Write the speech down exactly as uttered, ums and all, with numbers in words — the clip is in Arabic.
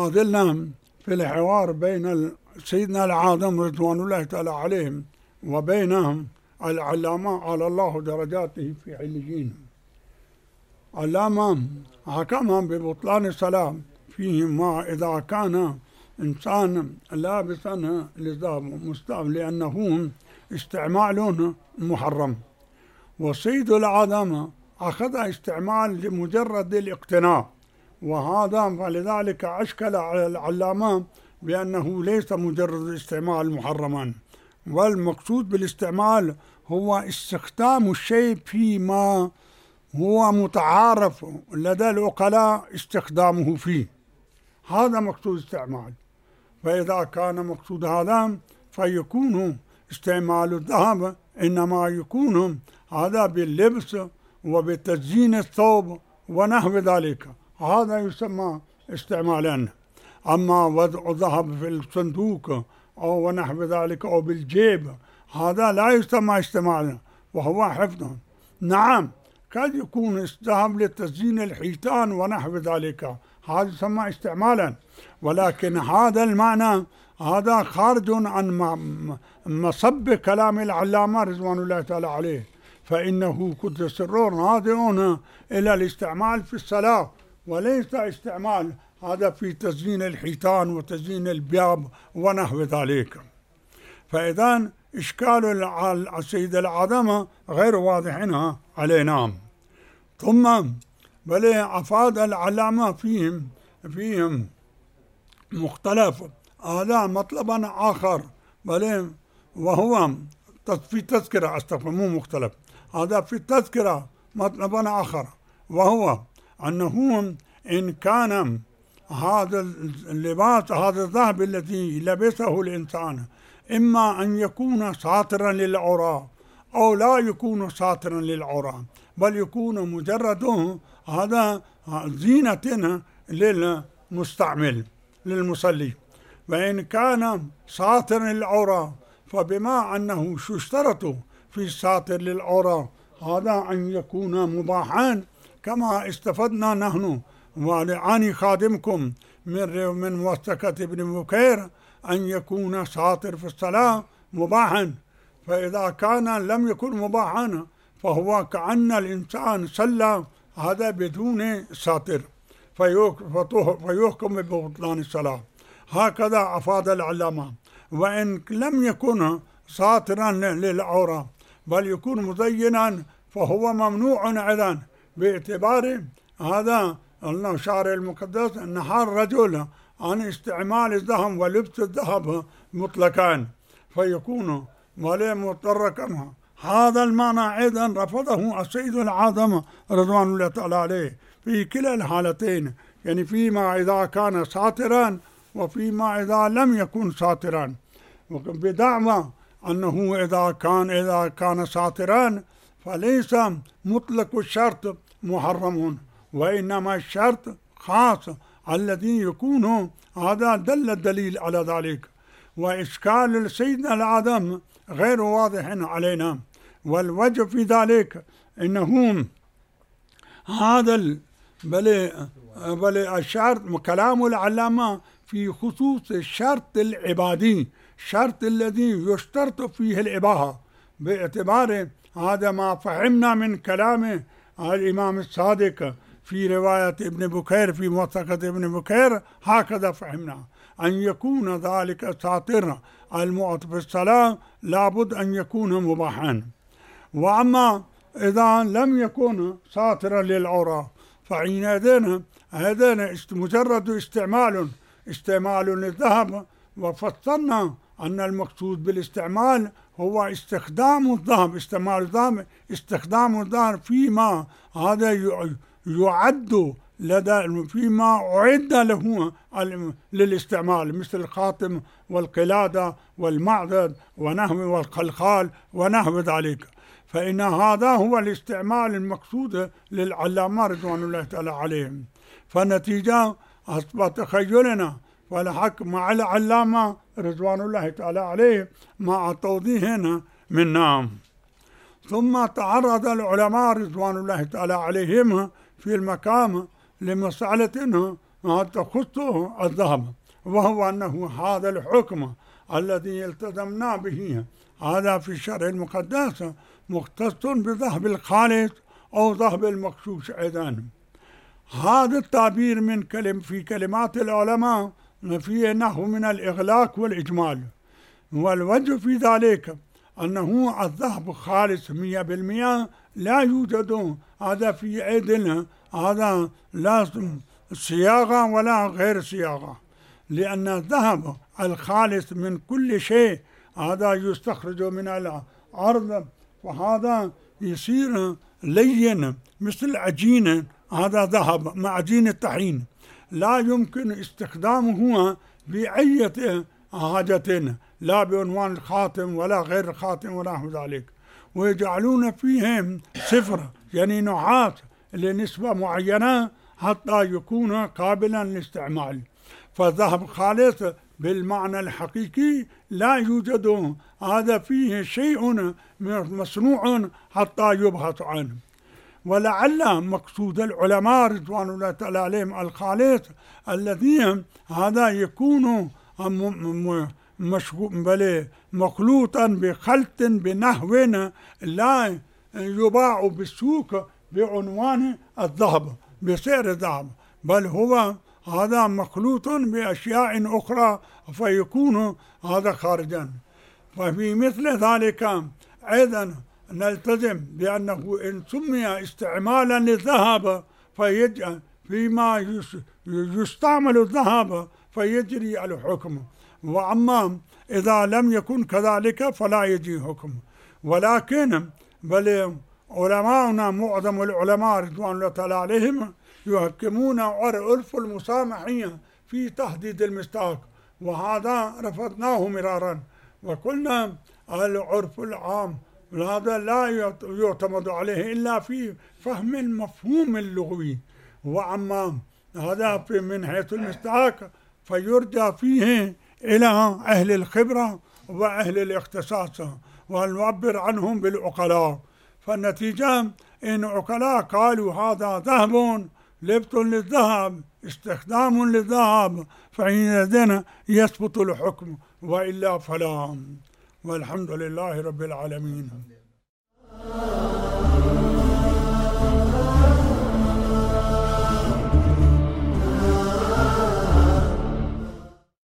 ما زلنا في الحوار بين سيدنا العظم رضوان الله تعالى عليهم وبين العلامة على الله درجاته في عليين. علامة حكم ببطلان الصلاة فيه ما إذا كان إنسان لابسا للذهب مستعمل لأنه استعمال محرم، وسيد العظم أخذ استعمال لمجرد الاقتناء، وهذا فلذلك أشكل على العلامة بأنه ليس مجرد استعمال محرما، والمقصود بالاستعمال هو استخدام الشيء فيما هو متعارف لدى العقلاء استخدامه فيه، هذا مقصود استعمال. فإذا كان مقصود هذا فيكون استعمال الذهب إنما يكون هذا باللبس وبتزيين الثوب ونحو ذلك، هذا يسمى استعمالا. أما وضع الذهب في الصندوق أو ونحو ذلك أو بالجيب هذا لا يسمى استعمالا وهو حفظ. نعم قد يكون الذهب لتزيين الحيطان ونحو ذلك، هذا يسمى استعمالا، ولكن هذا المعنى هذا خارج عن مصب كلام العلامة رضوان الله تعالى عليه، فإنه قدس سره ناظر إلى الاستعمال في الصلاة وليس استعمال هذا في تزيين الحيطان وتزيين البياب ونحو ذلك. فإذا إشكال السيد العظمة غير واضح علينا. ثم بل أفاد العلامة فيهم فيهم مختلف، هذا مطلبا آخر بل وهو في تذكرة أستغفر مو مختلف، هذا في التذكرة مطلبا آخر، وهو أنه إن كان هذا اللباس هذا الذهب الذي لبسه الإنسان إما أن يكون ساترا للعورة أو لا يكون ساترا للعورة، بل يكون مجرد هذا زينة للمستعمل للمصلي. وإن كان ساترا للعورة فبما أنه يشترط في الساتر للعورة هذا أن يكون مباحا، كما استفدنا نحن ولعاني خادمكم من من موثقة ابن بكير أن يكون ساتر في الصلاة مباحا. فإذا كان لم يكن مباحا فهو كأن الإنسان صلى هذا بدون ساتر فيحكم ببطلان الصلاة. هكذا أفاد العلامة. وإن لم يكن ساترا للعورة بل يكون مزينا فهو ممنوع أيضا، باعتبار هذا الشارع المقدس نهى الرجل عن استعمال الذهب ولبس الذهب مطلقا فيكون ولا متركا. هذا المعنى أيضا رفضه السيد العظم رضوان الله تعالى عليه في كلا الحالتين، يعني فيما إذا كان ساترا وفيما إذا لم يكن ساترا، بدعوى أنه إذا كان إذا كان ساترا فليس مطلق الشرط محرم، وإنما الشرط خاص الذي يكون هذا دل الدليل على ذلك. وإشكال سيدنا العظم غير واضح علينا، والوجه في ذلك إنه هذا بل بل الشرط كلام العلامة في خصوص الشرط العبادي، الشرط الذي يشترط فيه الإباحة، باعتبار هذا ما فهمنا من كلام الإمام الصادق في رواية ابن بكير في موثقة ابن بكير، هكذا فهمنا أن يكون ذلك ساتر المعطى في الصلاة لابد أن يكون مباحا. وأما إذا لم يكن ساترا للعورة فحينئذ هذا مجرد استعمال استعمال للذهب. وفصلنا أن المقصود بالاستعمال هو استخدام الذهب، استعمال الذهب استخدام الذهب فيما هذا يعد لدى فيما أعد له للاستعمال، مثل الخاتم والقلادة والمعدد ونحو والخلخال ونحو ذلك. فإن هذا هو الاستعمال المقصود للعلامة رضوان الله تعالى عليهم. فالنتيجة أصبح تخيلنا والحق مع العلامة رضوان الله تعالى عليه مع توضيحنا من نام. ثم تعرض العلماء رضوان الله تعالى عليهم في المقام لمسألة تخصه الذهب، وهو أنه هذا الحكم الذي التزمنا به هذا في الشرع المقدس مختص بذهب الخالص أو ذهب المغشوش أيضا. هذا التعبير من كلم في كلمات العلماء فيه نحو من الإغلاق والإجمال، والوجه في ذلك أنه الذهب خالص مئة بالمئة لا يوجد هذا في أيدينا هذا لا صياغة ولا غير صياغة، لأن الذهب الخالص من كل شيء هذا يستخرج من الأرض، وهذا يصير لين مثل عجين، هذا ذهب مع عجين الطحين لا يمكن استخدامه بأي حاجة، لا بعنوان الخاتم ولا غير الخاتم ولا نحو ذلك، ويجعلون فيهم صفر يعني نحاس لنسبة معينة حتى يكون قابلا للاستعمال. فالذهب خالص بالمعنى الحقيقي لا يوجد هذا فيه شيء مصنوع حتى يبحث عنه. ولعل مقصود العلماء رضوان الله تعالى عليهم الخالص الذي هذا يكون مخلوطا بخلط بنحو لا يباع بالسوق بعنوان الذهب بسعر الذهب، بل هو هذا مخلوط بأشياء أخرى فيكون هذا خارجا. ففي مثل ذلك أيضا نلتزم بأنه إن سمي استعمالا للذهب فيجعل فيما يستعمل الذهب فيجري الحكم، وأما إذا لم يكن كذلك فلا يجري حكم. ولكن بل علماؤنا معظم العلماء رضوان الله تعالى عليهم يحكمون عرف المسامحية في تحديد المصداق، وهذا رفضناه مرارا وقلنا العرف العام هذا لا يعتمد عليه إلا في فهم المفهوم اللغوي، وأما هذا من حيث المصداق فيرجع فيه إلى أهل الخبرة وأهل الاختصاص ونعبر عنهم بالعقلاء. فالنتيجة إن عقلاء قالوا هذا ذهب لبط للذهب استخدام للذهب فحينئذ يثبت الحكم، وإلا فلا. والحمد لله رب العالمين.